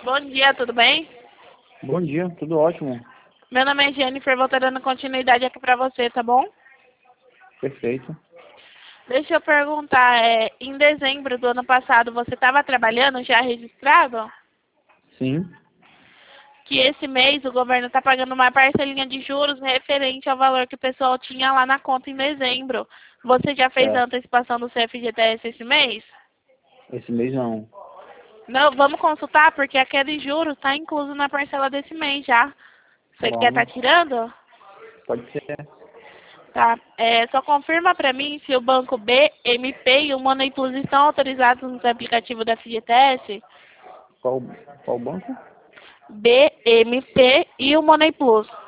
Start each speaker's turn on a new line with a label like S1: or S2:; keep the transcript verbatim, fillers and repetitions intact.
S1: Bom dia, tudo bem?
S2: Bom dia, tudo ótimo.
S1: Meu nome é Jennifer, vou estar dando continuidade aqui pra você, tá bom?
S2: Perfeito.
S1: Deixa eu perguntar, é, em dezembro do ano passado você estava trabalhando já registrado?
S2: Sim,
S1: Que esse mês o governo está pagando uma parcelinha de juros referente ao valor que o pessoal tinha lá na conta em dezembro. Você já fez a
S2: certo.
S1: antecipação do C F G T S esse mês?
S2: Esse mês não.
S1: Não, vamos consultar porque a queda de juros está incluso na parcela desse mês já. Você quer estar
S2: Vamos.
S1: tirando?
S2: Pode ser.
S1: Tá. É, só confirma para mim se o banco B, M P e o Money Plus estão autorizados nos aplicativos da F G T S.
S2: Qual, qual banco?
S1: B, M P e o Money Plus.